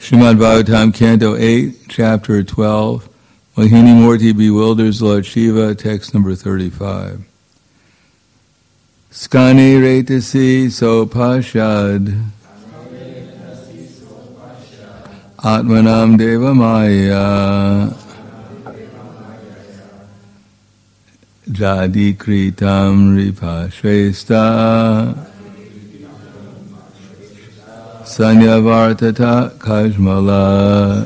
Srimad Bhagavatam, Canto 8, Chapter 12, Mohini Murti bewilders Lord Shiva, text number 35. Skani retasi sopashad Atmanam Deva Maya Jadi Kritam Ripashvesta Sanyavartata Kajmala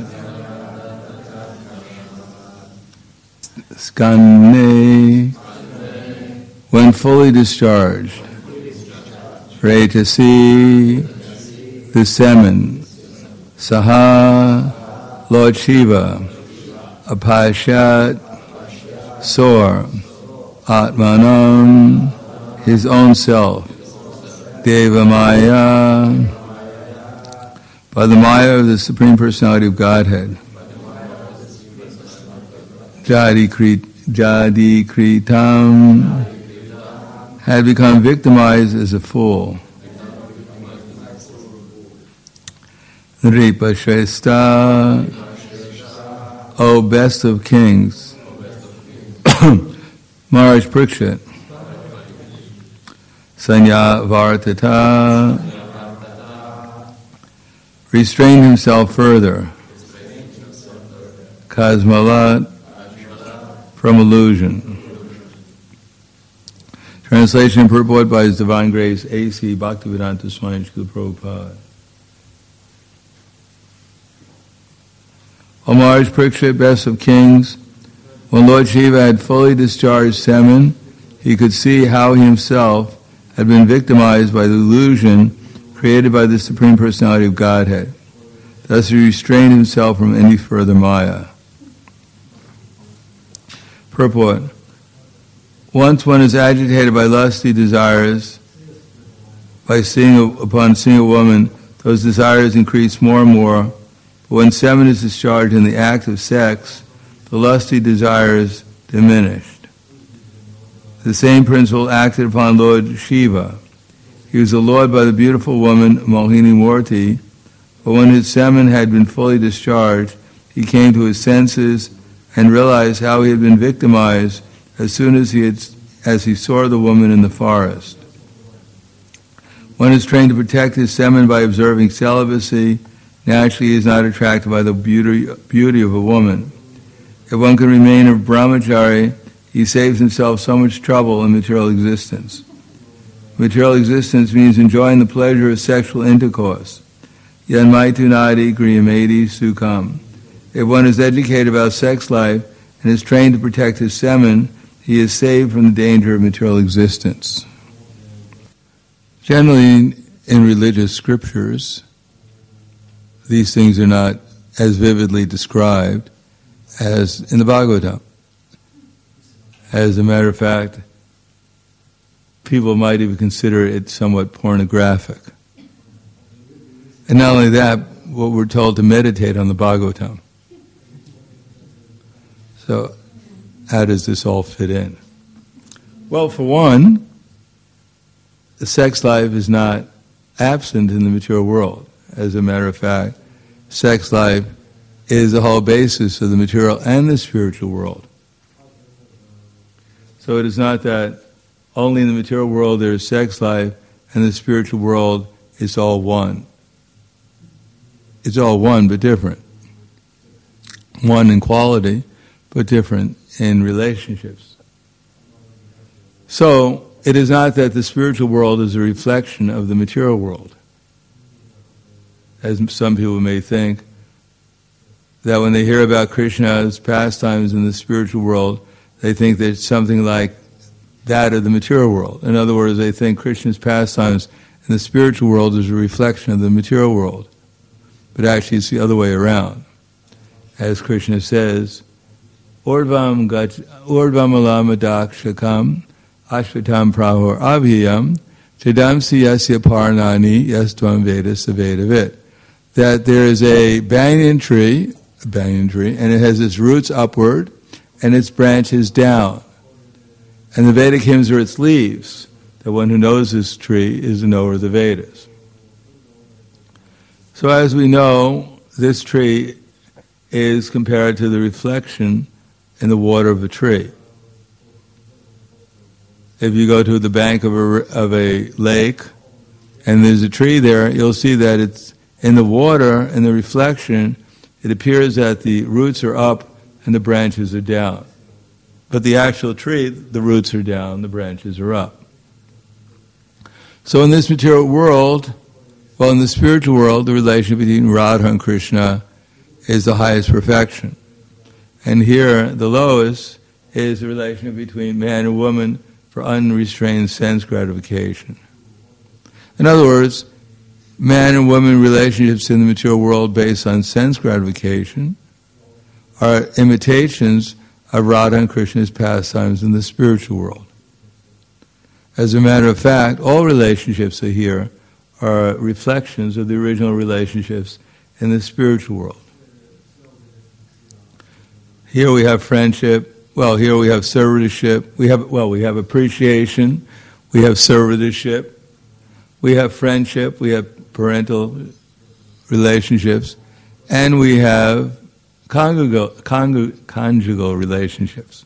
Skane, when fully discharged, Retasi, the semen, Saha, Lord Shiva, Apashat, Sor, Atmanam, his own self, Deva Maya, by the Maya of the Supreme Personality of Godhead. Jadi Kritam had become victimized as a fool. Nripa Shrestha, O best of kings, Maharaj Parikshit, Sanya Vartata, restrained himself further, Kasmalat, from illusion. Translation and purport by His Divine Grace A.C. Bhaktivedanta Swami Srila Prabhupada. O Maharaj Parikshit, best of kings, when Lord Shiva had fully discharged semen, he could see how he himself had been victimized by the illusion created by the Supreme Personality of Godhead. Thus he restrained himself from any further Maya. Purport. Once one is agitated by lusty desires, upon seeing a woman, those desires increase more and more. But when semen is discharged in the act of sex, the lusty desires diminished. The same principle acted upon Lord Shiva. He was allured by the beautiful woman Mohini Murti, but when his semen had been fully discharged, he came to his senses and realized how he had been victimized as soon as he saw the woman in the forest. One is trained to protect his semen by observing celibacy. Naturally, he is not attracted by the beauty of a woman. If one can remain a brahmachari, he saves himself so much trouble in material existence. Material existence means enjoying the pleasure of sexual intercourse. Yanmaitunadi griyamedi sukham. If one is educated about sex life and is trained to protect his semen, he is saved from the danger of material existence. Generally, in religious scriptures, these things are not as vividly described as in the Bhagavatam. As a matter of fact, people might even consider it somewhat pornographic. And not only that, what we're told to meditate on the Bhagavatam. So, how does this all fit in? Well, for one, the sex life is not absent in the material world. As a matter of fact, sex life is the whole basis of the material and the spiritual world. So it is not that only in the material world there is sex life and the spiritual world is all one. It's all one but different. One in quality but different in relationships. So it is not that the spiritual world is a reflection of the material world. As some people may think, that when they hear about Krishna's pastimes in the spiritual world, they think that it's something like that of the material world. In other words, they think Krishna's pastimes in the spiritual world is a reflection of the material world. But actually it's the other way around. As Krishna says, Urdvam alamadakshakam ashvatam prahor abhiyam chadamsi yasya parnani yastvam veda savedavit. That there is a banyan tree, and it has its roots upward and its branches down. And the Vedic hymns are its leaves. The one who knows this tree is the knower of the Vedas. So as we know, this tree is compared to the reflection in the water of a tree. If you go to the bank of a lake and there's a tree there, you'll see that it's in the water, in the reflection, it appears that the roots are up and the branches are down. But the actual tree, the roots are down, the branches are up. So in this material world, well, in the spiritual world, the relationship between Radha and Krishna is the highest perfection. And here, the lowest is the relationship between man and woman for unrestrained sense gratification. In other words, man and woman relationships in the material world based on sense gratification are imitations of Radha and Krishna's pastimes in the spiritual world. As a matter of fact, all relationships here are reflections of the original relationships in the spiritual world. Here we have friendship. Well, here we have servitorship. We have appreciation. We have servitorship. We have friendship. We have parental relationships, and we have conjugal relationships.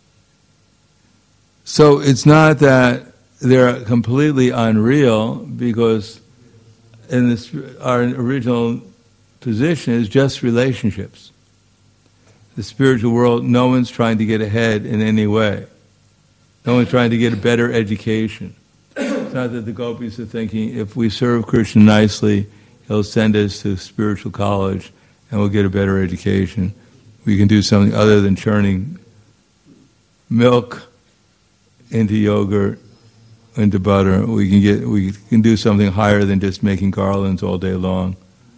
So it's not that they're completely unreal, because in this, our original position is just relationships. The spiritual world, no one's trying to get ahead in any way. No one's trying to get a better education. It's not that the gopis are thinking, if we serve Krishna nicely, he'll send us to spiritual college and we'll get a better education. We can do something other than churning milk into yogurt, into butter. We can do something higher than just making garlands all day long.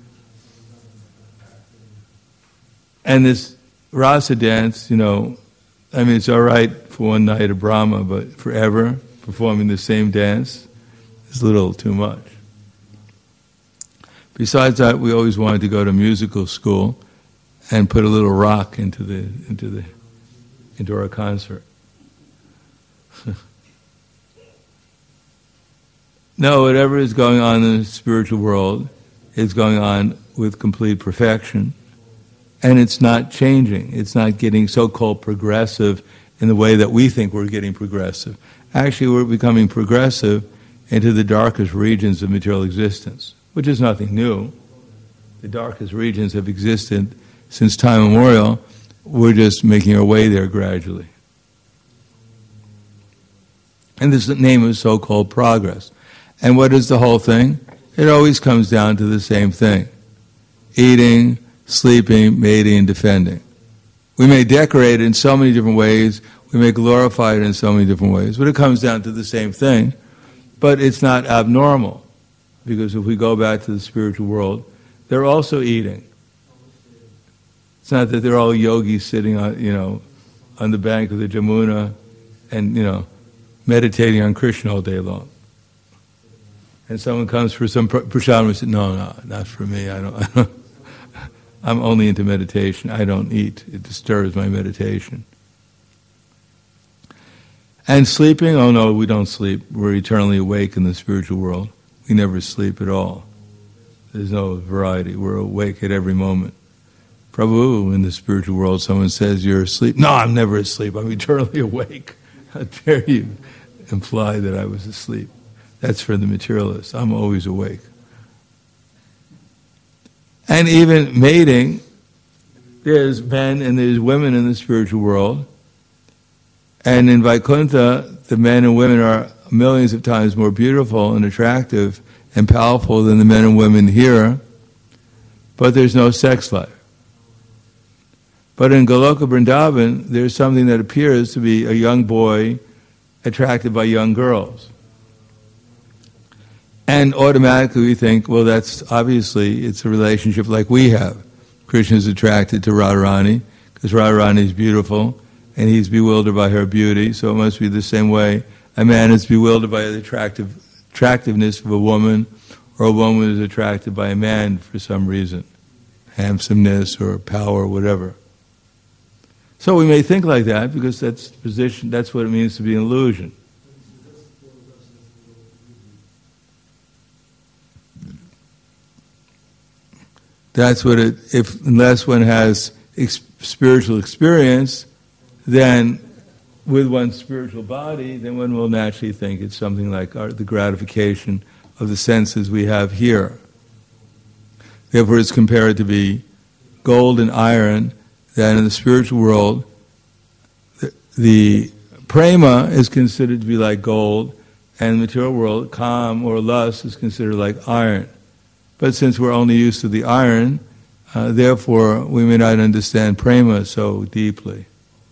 And this rasa dance, it's all right for one night of Brahma, but forever performing the same dance is a little too much. Besides that, we always wanted to go to musical school and put a little rock into our concert. No, whatever is going on in the spiritual world is going on with complete perfection. And it's not changing. It's not getting so-called progressive in the way that we think we're getting progressive. Actually, we're becoming progressive into the darkest regions of material existence, which is nothing new. The darkest regions have existed since time immemorial. We're just making our way there gradually. And this is the name of so-called progress. And what is the whole thing? It always comes down to the same thing. Eating, sleeping, mating, and defending. We may decorate it in so many different ways, we may glorify it in so many different ways, but it comes down to the same thing. But it's not abnormal, because if we go back to the spiritual world, they're also eating. It's not that they're all yogis sitting on the bank of the Jamuna and, meditating on Krishna all day long. And someone comes for some prasadam and says, no, not for me. I don't I'm only into meditation. I don't eat. It disturbs my meditation. And sleeping? Oh no, we don't sleep. We're eternally awake in the spiritual world. We never sleep at all. There's no variety. We're awake at every moment. Prabhu, in the spiritual world, someone says, you're asleep. No, I'm never asleep. I'm eternally awake. How dare you imply that I was asleep? That's for the materialists. I'm always awake. And even mating, there's men and there's women in the spiritual world. And in Vaikuntha, the men and women are millions of times more beautiful and attractive and powerful than the men and women here. But there's no sex life. But in Goloka Vrindavan, there's something that appears to be a young boy attracted by young girls. And automatically we think, well, that's obviously, it's a relationship like we have. Krishna is attracted to Radharani because Radharani is beautiful and he's bewildered by her beauty, so it must be the same way a man is bewildered by the attractiveness of a woman, or a woman is attracted by a man for some reason, handsomeness or power or whatever. So we may think like that because that's what it means to be an illusion. That's what unless one has spiritual experience, then with one's spiritual body, then one will naturally think it's something like the gratification of the senses we have here. Therefore, it's compared to be gold and iron, that in the spiritual world, the prema is considered to be like gold, and in the material world, kam or lust is considered like iron. But since we're only used to the iron, therefore we may not understand prema so deeply.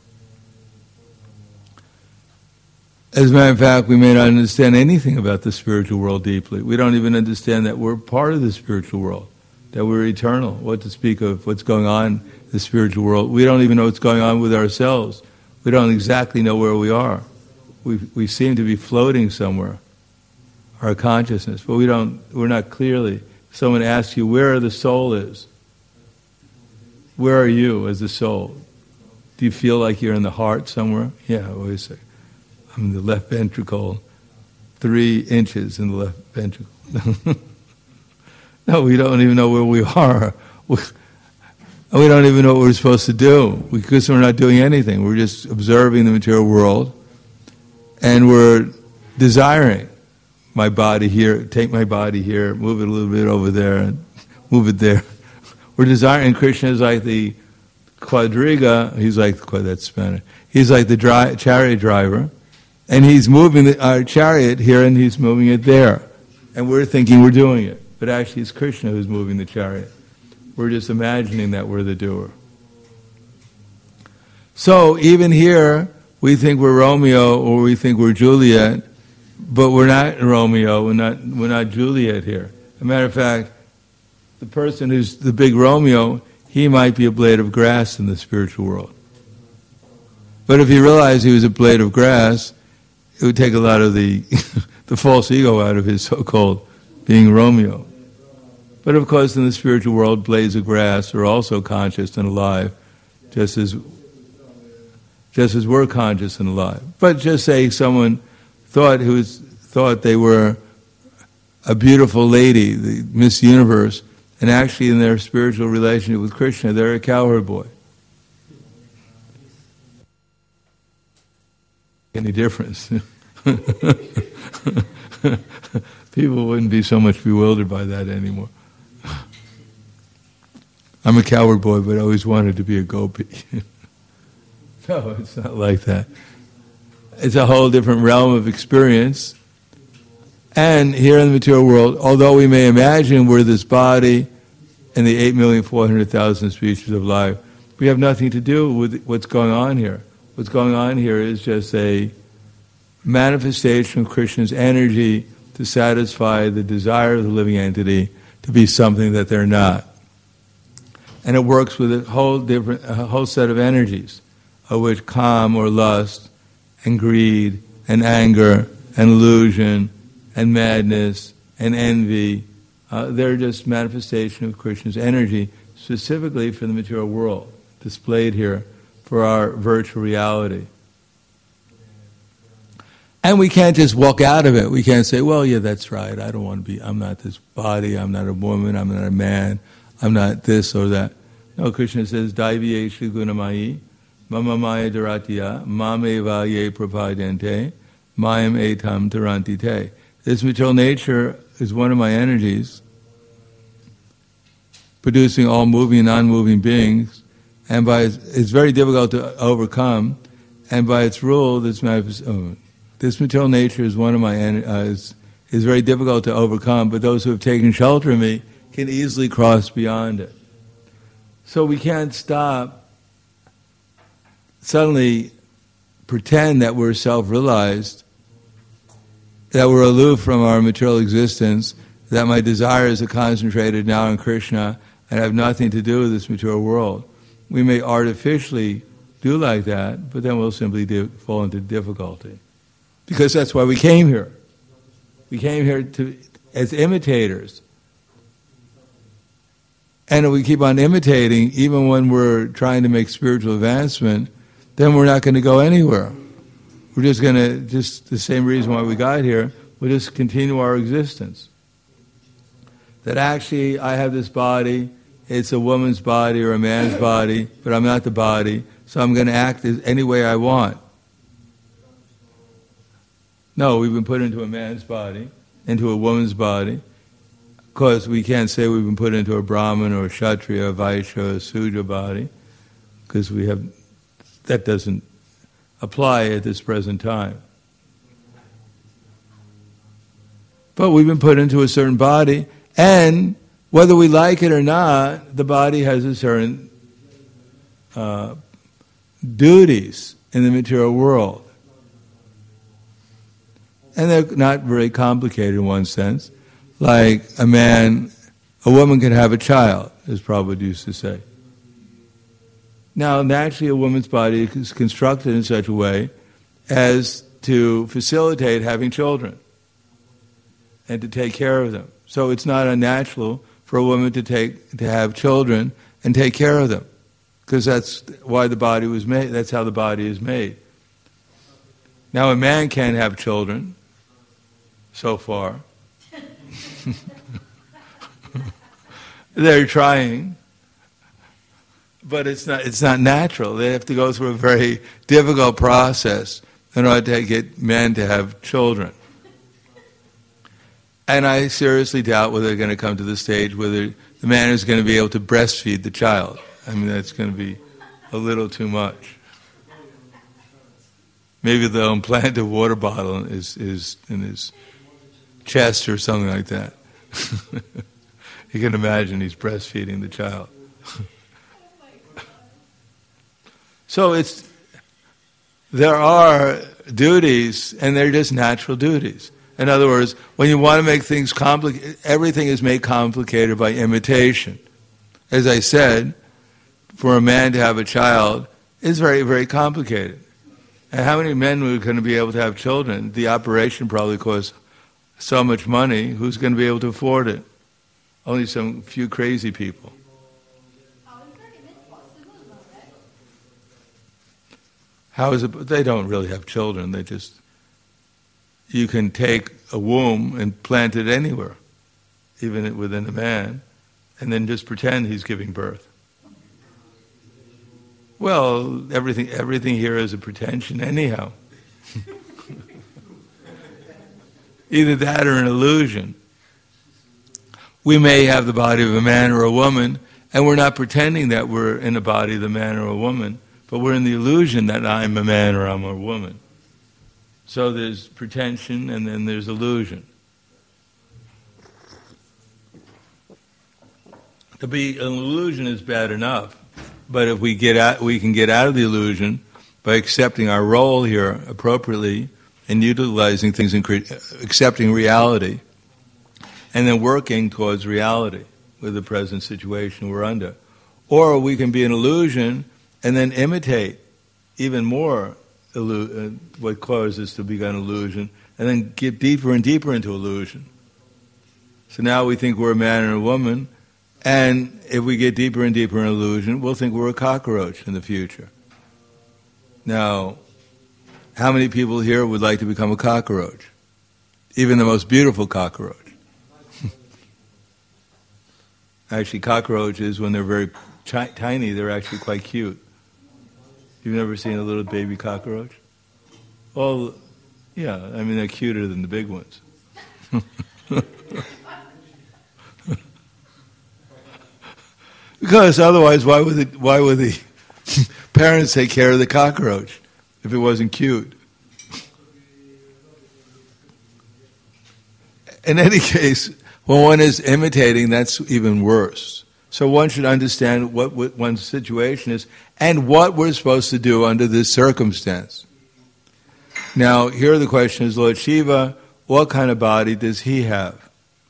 As a matter of fact, we may not understand anything about the spiritual world deeply. We don't even understand that we're part of the spiritual world, that we're eternal. What to speak of what's going on in the spiritual world. We don't even know what's going on with ourselves. We don't exactly know where we are. We seem to be floating somewhere, our consciousness, but we're not clearly. If someone asks you where the soul is, where are you as the soul? Do you feel like you're in the heart somewhere? Yeah, wait a second. I'm in the left ventricle, 3 inches in the left ventricle. No, we don't even know where we are. We don't even know what we're supposed to do because we're not doing anything. We're just observing the material world, and we're desiring my body here, take my body here, move it a little bit over there, and move it there. We're desiring, and Krishna is like the quadriga, he's like, that's Spanish, he's like the chariot driver, and he's moving our chariot here and he's moving it there. And we're thinking we're doing it. But actually it's Krishna who's moving the chariot. We're just imagining that we're the doer. So even here, we think we're Romeo or we think we're Juliet, but we're not Romeo, we're not Juliet here. As a matter of fact, the person who's the big Romeo, he might be a blade of grass in the spiritual world. But if he realized he was a blade of grass, it would take a lot of the the false ego out of his so-called being Romeo. But of course, in the spiritual world, blades of grass are also conscious and alive, just as we're conscious and alive. But just say someone thought they were a beautiful lady, the Miss Universe, and actually in their spiritual relationship with Krishna, they're a cowherd boy. Any difference? People wouldn't be so much bewildered by that anymore. I'm a cowherd boy, but I always wanted to be a gopi. No, it's not like that. It's a whole different realm of experience. And here in the material world, although we may imagine we're this body and the 8,400,000 species of life, we have nothing to do with what's going on here. What's going on here is just a manifestation of Krishna's energy to satisfy the desire of the living entity to be something that they're not. And it works with a whole set of energies, of which calm or lust, and greed, and anger, and illusion, and madness, and envy. They're just manifestation of Krishna's energy, specifically for the material world, displayed here for our virtual reality. And we can't just walk out of it. We can't say, well, yeah, that's right. I'm not this body, I'm not a woman, I'm not a man, I'm not this or that. No, Krishna says, Daiviyeshu gunamayi, mama maya dharatya, mameva ye prapadente, mayam etam tarantite. This material nature is one of my energies, producing all moving and non-moving beings, and it's very difficult to overcome, and by its rule, this material nature is one of my is very difficult to overcome, but those who have taken shelter of me can easily cross beyond it. So we can't suddenly pretend that we're self-realized, that we're aloof from our material existence, that my desires are concentrated now on Krishna and have nothing to do with this material world. We may artificially do like that, but then we'll simply fall into difficulty. Because that's why we came here. We came here as imitators. And if we keep on imitating, even when we're trying to make spiritual advancement, then we're not going to go anywhere. We're just going to, just the same reason why we got here, we'll just continue our existence. That actually, I have this body, it's a woman's body or a man's body, but I'm not the body, so I'm going to act any way I want. No, we've been put into a man's body, into a woman's body. Of course, we can't say we've been put into a Brahmin or a Kshatriya, a Vaishya, or a Sudra body, because that doesn't apply at this present time. But we've been put into a certain body, and whether we like it or not, the body has a certain duties in the material world. And they're not very complicated in one sense. Like a woman can have a child, as Prabhupada used to say. Now, naturally, a woman's body is constructed in such a way as to facilitate having children and to take care of them. So it's not unnatural for a woman to have children and take care of them, because that's why the body was made. That's how the body is made. Now, a man can't have children, so far. They're trying, but it's not natural. They have to go through a very difficult process in order to get men to have children. And I seriously doubt whether they're going to come to the stage whether the man is going to be able to breastfeed the child. I mean, that's going to be a little too much. Maybe they'll implant a water bottle in his chest or something like that. You can imagine he's breastfeeding the child. So there are duties, and they're just natural duties. In other words, when you want to make things complicated, everything is made complicated by imitation. As I said, for a man to have a child is very, very complicated. And how many men are going to be able to have children? The operation probably costs so much money. Who's going to be able to afford it? Only some few crazy people. How is it? They don't really have children. You can take a womb and plant it anywhere, even within a man, and then just pretend he's giving birth. Well, everything here is a pretension anyhow. Either that or an illusion. We may have the body of a man or a woman, and we're not pretending that we're in the body of the man or a woman, but we're in the illusion that I'm a man or I'm a woman. So there's pretension and then there's illusion. To be an illusion is bad enough, but if we can get out of the illusion by accepting our role here appropriately and utilizing things and accepting reality, and then working towards reality with the present situation we're under. Or we can be an illusion and then imitate even more what causes us to become illusion, and then get deeper and deeper into illusion. So now we think we're a man and a woman, and if we get deeper and deeper in illusion, we'll think we're a cockroach in the future. Now, how many people here would like to become a cockroach? Even the most beautiful cockroach. Actually, cockroaches, when they're very tiny, they're actually quite cute. You've never seen a little baby cockroach? Well, yeah, I mean, they're cuter than the big ones. Because otherwise, why would the parents take care of the cockroach if it wasn't cute? In any case, when one is imitating, that's even worse. So one should understand what one's situation is and what we're supposed to do under this circumstance. Now, here the question is, Lord Shiva, what kind of body does he have?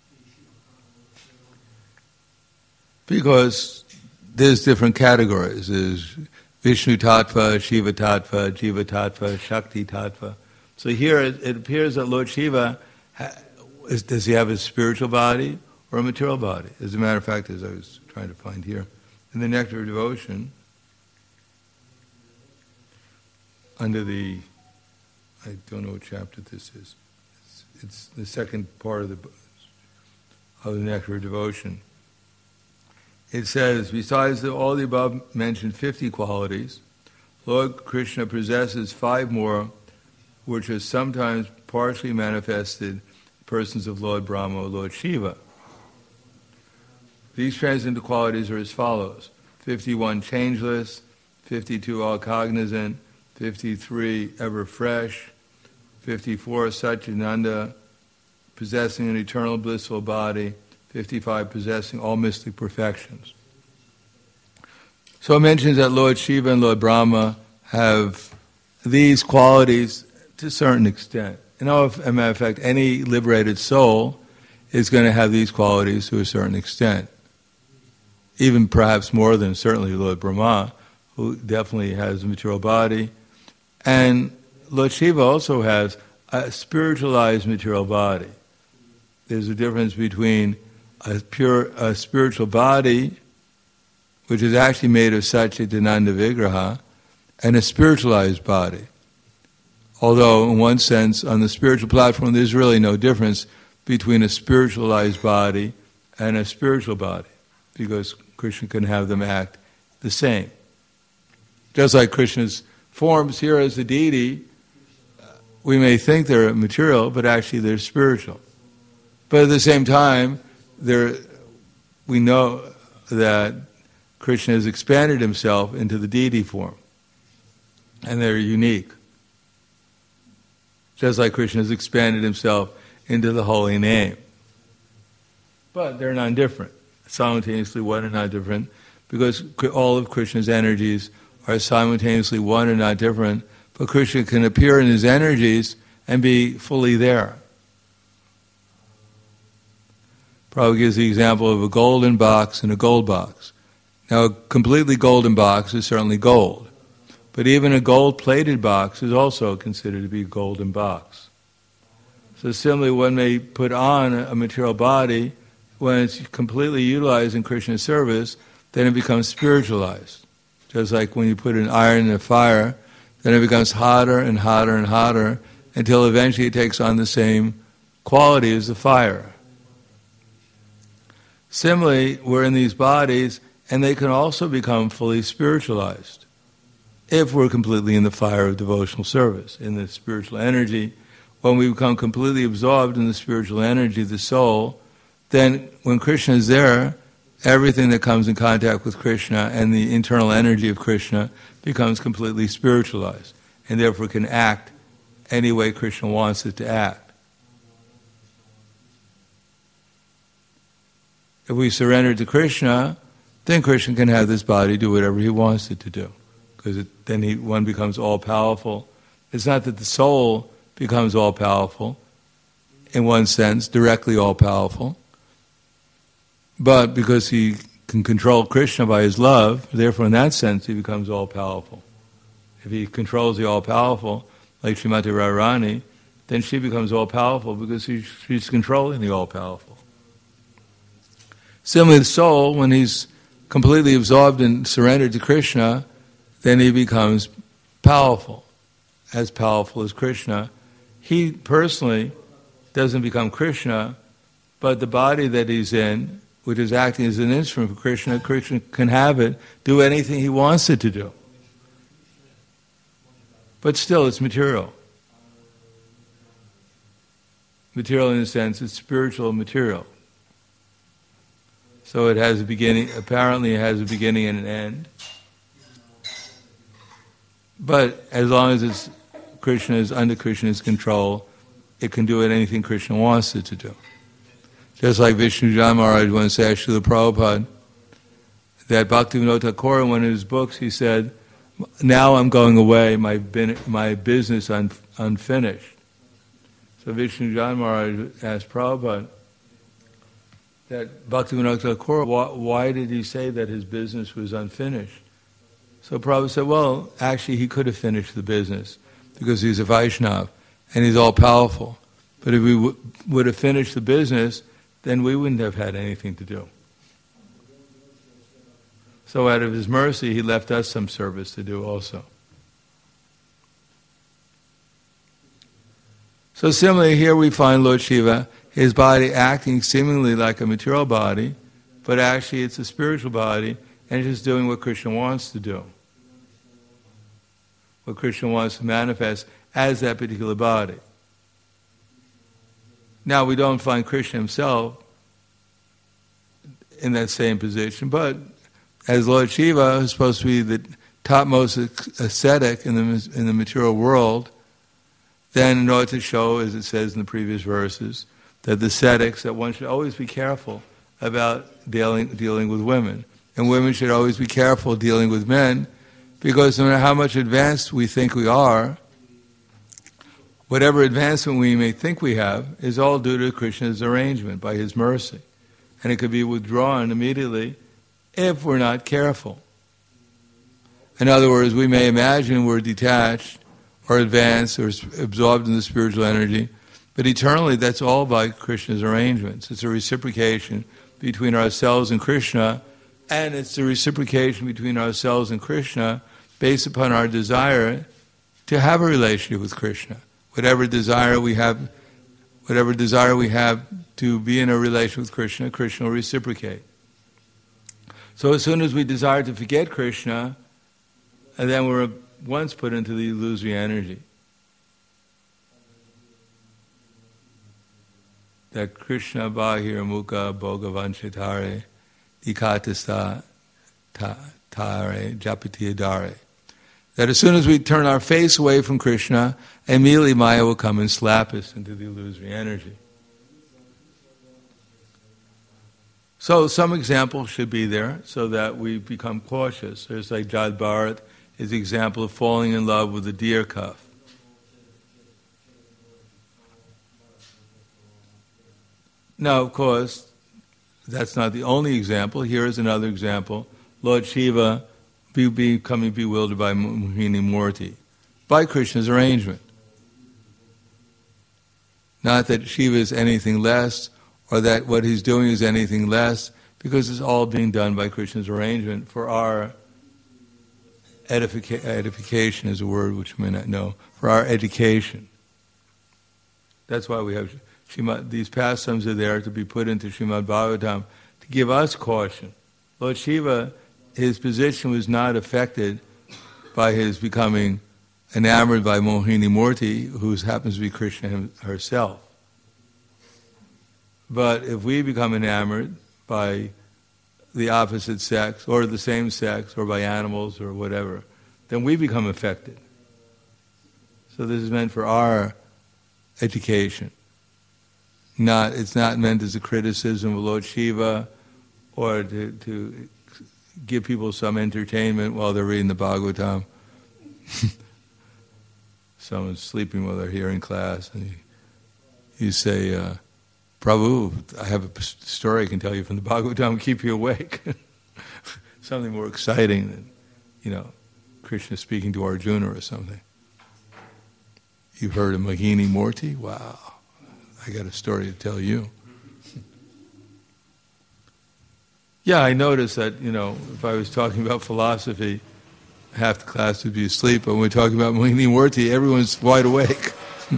Because there's different categories. There's Vishnu Tattva, Shiva Tattva, Jiva Tattva, Shakti Tattva. So here it appears that Lord Shiva, does he have a spiritual body or a material body? As a matter of fact, as I was trying to find here, in the Nectar of Devotion, under the, I don't know what chapter this is. It's the second part of the Nectar of Devotion. it says, besides all the above mentioned 50 qualities, Lord Krishna possesses 5 more, which are sometimes partially manifested persons of Lord Brahma or Lord Shiva. These transcendental qualities are as follows: 51 changeless, 52 all cognizant, 53 ever fresh, 54 Satchitananda, possessing an eternal blissful body, 55 possessing all mystic perfections. So it mentions that Lord Shiva and Lord Brahma have these qualities to a certain extent. You know, as a matter of fact, any liberated soul is going to have these qualities to a certain extent. Even perhaps more than certainly Lord Brahma, who definitely has a material body. And Lord Shiva also has a spiritualized material body. There's a difference between a spiritual body, which is actually made of Satchitananda Vigraha, and a spiritualized body. Although, in one sense, on the spiritual platform, there's really no difference between a spiritualized body and a spiritual body, because Krishna can have them act the same. Just like Krishna's forms here as a deity, we may think they're material, but actually they're spiritual. But at the same time, we know that Krishna has expanded himself into the deity form, and they're unique. Just like Krishna has expanded himself into the holy name. But they're non-different. Simultaneously one and not different, because all of Krishna's energies are simultaneously one and not different, but Krishna can appear in his energies and be fully there. Prabhupada gives the example of a golden box and a gold box. Now, a completely golden box is certainly gold, but even a gold-plated box is also considered to be a golden box. So similarly, one may put on a material body. When it's completely utilized in Krishna's service, then it becomes spiritualized. Just like when you put an iron in a fire, then it becomes hotter and hotter and hotter until eventually it takes on the same quality as the fire. Similarly, we're in these bodies, and they can also become fully spiritualized if we're completely in the fire of devotional service, in the spiritual energy. When we become completely absorbed in the spiritual energy of the soul, then when Krishna is there, everything that comes in contact with Krishna and the internal energy of Krishna becomes completely spiritualized, and therefore can act any way Krishna wants it to act. If we surrender to Krishna, then Krishna can have this body do whatever he wants it to do, because then one becomes all-powerful. It's not that the soul becomes all-powerful, in one sense, directly all-powerful, but because he can control Krishna by his love, therefore in that sense he becomes all-powerful. If he controls the all-powerful, like Srimati Radharani, then she becomes all-powerful because she's controlling the all-powerful. Similarly, the soul, when he's completely absorbed and surrendered to Krishna, then he becomes powerful as Krishna. He personally doesn't become Krishna, but the body that he's in, which is acting as an instrument for Krishna, Krishna can have it do anything he wants it to do. But still, it's material. Material in a sense, it's spiritual material. So it has a beginning, apparently it has a beginning and an end. But as long as it's Krishna is under Krishna's control, it can do anything Krishna wants it to do. Just like Vishnujan Maharaj once asked Srila Prabhupada that Bhaktivinoda Thakur, in one of his books, he said, "Now I'm going away, my business unfinished." So Vishnujan Maharaj asked Prabhupada that Bhaktivinoda Thakur, why did he say that his business was unfinished? So Prabhupada said, well, actually he could have finished the business because he's a Vaishnava and he's all-powerful. But if we would have finished the business, then we wouldn't have had anything to do. So out of his mercy, he left us some service to do also. So similarly, here we find Lord Shiva, his body acting seemingly like a material body, but actually it's a spiritual body, and it's just doing what Krishna wants to do. What Krishna wants to manifest as that particular body. Now, we don't find Krishna himself in that same position, but as Lord Shiva, who's supposed to be the topmost ascetic in the material world, then in order to show, as it says in the previous verses, that the ascetics, that one should always be careful about dealing with women. And women should always be careful dealing with men, because no matter how much advanced we think we are, whatever advancement we may think we have is all due to Krishna's arrangement, by his mercy. And it could be withdrawn immediately if we're not careful. In other words, we may imagine we're detached or advanced or absorbed in the spiritual energy, but eternally that's all by Krishna's arrangements. It's a reciprocation between ourselves and Krishna, and it's a reciprocation between ourselves and Krishna based upon our desire to have a relationship with Krishna. Whatever desire we have to be in a relation with Krishna, Krishna will reciprocate. So as soon as we desire to forget Krishna, and then we're once put into the illusory energy. That Krishna bahir mukha bhogavanchitare ikatasta tare japatiyadare. That as soon as we turn our face away from Krishna, immediately Maya will come and slap us into the illusory energy. So some examples should be there so that we become cautious. There's like Jad Bharat is the example of falling in love with a deer cuff. Now, of course, that's not the only example. Here is another example. Lord Shiva becoming bewildered by Mohini Murti, by Krishna's arrangement. Not that Shiva is anything less, or that what he's doing is anything less, because it's all being done by Krishna's arrangement for our edification is a word which you may not know, for our education. That's why we have these pastimes are there to be put into Srimad Bhagavatam to give us caution. Lord Shiva, his position was not affected by his becoming enamored by Mohini Murti, who happens to be Krishna herself. But if we become enamored by the opposite sex, or the same sex, or by animals, or whatever, then we become affected. So this is meant for our education. It's not meant as a criticism of Lord Shiva, or to give people some entertainment while they're reading the Bhagavatam. Someone's sleeping while they're here in class, and you say, Prabhu, I have a story I can tell you from the Bhagavatam, keep you awake. Something more exciting than, Krishna speaking to Arjuna or something. You've heard of Mohini Murti? Wow, I got a story to tell you. Yeah, I noticed that, if I was talking about philosophy, half the class would be asleep, but when we're talking about Mohini Murti, everyone's wide awake.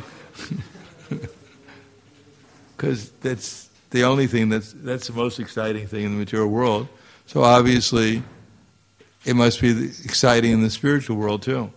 Because that's the only thing, that's the most exciting thing in the material world. So obviously, it must be exciting in the spiritual world too.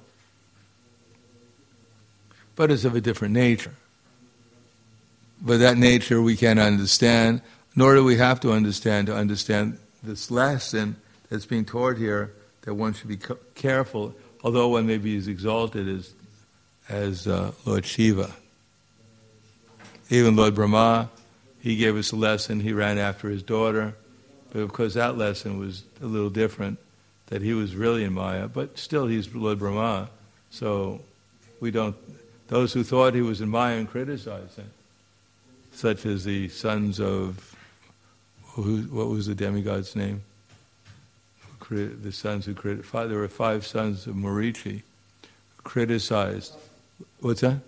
But it's of a different nature. But that nature we can't understand, nor do we have to understand this lesson that's being taught here, that one should be careful, although one may be as exalted as Lord Shiva. Even Lord Brahma, he gave us a lesson, he ran after his daughter, but of course that lesson was a little different, that he was really in Maya, but still he's Lord Brahma, so those who thought he was in Maya and criticized him, such as the sons of, what was the demigod's name? The sons who criticized, there were 5 sons of Marichi, who criticized, what's that?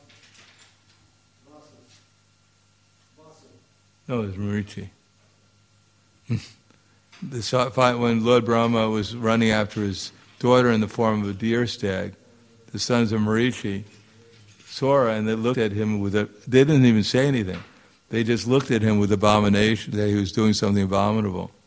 No, it was Marichi. When Lord Brahma was running after his daughter in the form of a deer stag, the sons of Marichi saw her and they looked at him they didn't even say anything. They just looked at him with abomination, that he was doing something abominable.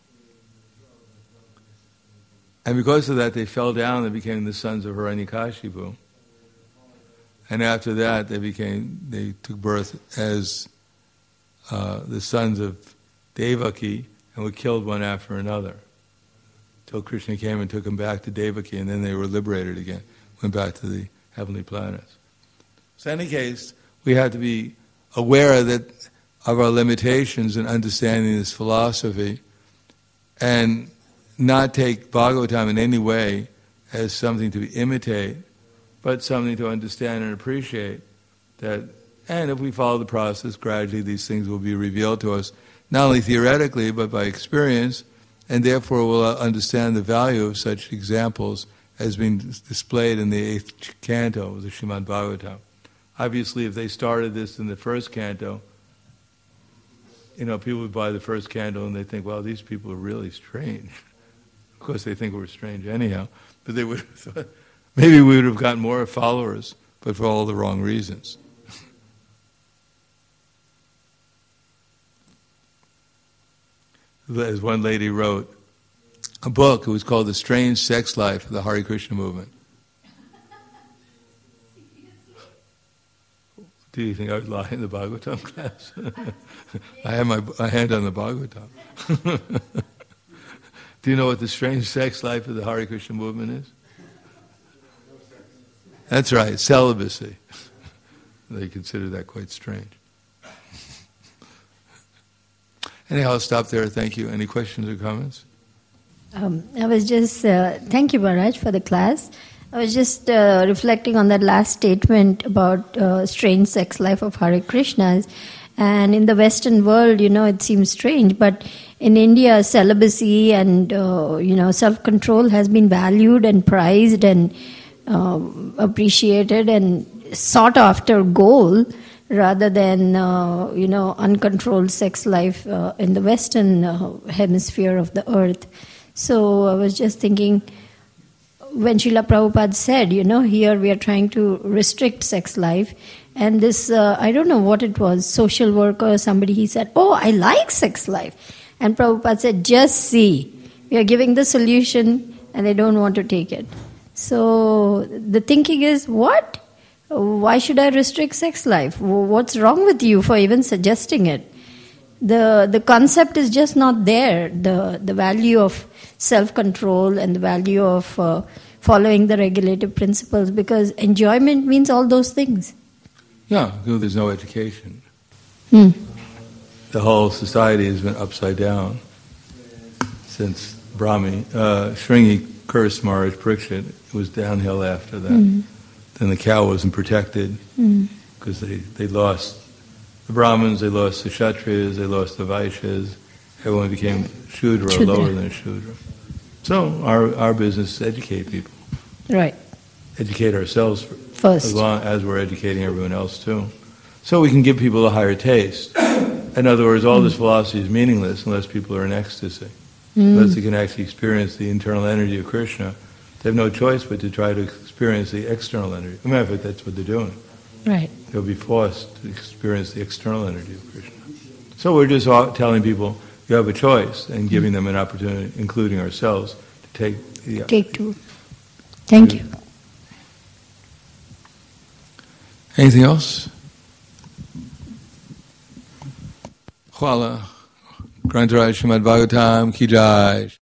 And because of that, they fell down and became the sons of Hiranyakashipu. And after that, they took birth as the sons of Devaki and were killed one after another. Till Krishna came and took them back to Devaki, and then they were liberated again, went back to the heavenly planets. So in any case, we have to be aware of our limitations in understanding this philosophy, and not take Bhagavatam in any way as something to imitate, but something to understand and appreciate. And if we follow the process, gradually these things will be revealed to us, not only theoretically, but by experience, and therefore we'll understand the value of such examples as being displayed in the 8th canto of the Srimad Bhagavatam. Obviously, if they started this in the 1st canto, people would buy the 1st canto and they think, well, these people are really strange. Of course, they think we're strange anyhow, but they would have thought, maybe we would have gotten more followers, but for all the wrong reasons. As one lady wrote a book, it was called The Strange Sex Life of the Hare Krishna Movement. Do you think I would lie in the Bhagavatam class? I have my hand on the Bhagavatam. Do you know what the strange sex life of the Hare Krishna movement is? That's right, celibacy. They consider that quite strange. Anyhow, I'll stop there. Thank you. Any questions or comments? I was just, thank you, Maharaj, for the class. I was just reflecting on that last statement about strange sex life of Hare Krishnas. And in the Western world, it seems strange, but in India, celibacy and, self-control has been valued and prized and appreciated and sought after goal rather than, uncontrolled sex life in the Western hemisphere of the earth. So I was just thinking, when Srila Prabhupada said, here we are trying to restrict sex life, and this, I don't know what it was, social worker or somebody, he said, oh, I like sex life. And Prabhupada said, just see, we are giving the solution and they don't want to take it. So the thinking is, what? Why should I restrict sex life? What's wrong with you for even suggesting it? The concept is just not there. The value of self-control and the value of following the regulative principles, because enjoyment means all those things. Yeah, there's no education. The whole society has been upside down since Shringi cursed Maharaj Parikshit. It was downhill after that. Then the cow wasn't protected because they lost the Brahmins, they lost the Kshatriyas, they lost the Vaishyas. Everyone became Shudra or lower than a Shudra. So our business is educate people. Right. Educate ourselves first, as long as we're educating everyone else too. So we can give people a higher taste. In other words, all this philosophy is meaningless unless people are in ecstasy. Unless they can actually experience the internal energy of Krishna. They have no choice but to try to experience the external energy. As a matter of fact, that's what they're doing. Right. They'll be forced to experience the external energy of Krishna. So we're just telling people, you have a choice, and giving them an opportunity, including ourselves, to take to. Thank you. Anything else? Hvala. Grantaraj Srimad Bhagavatam ki jai.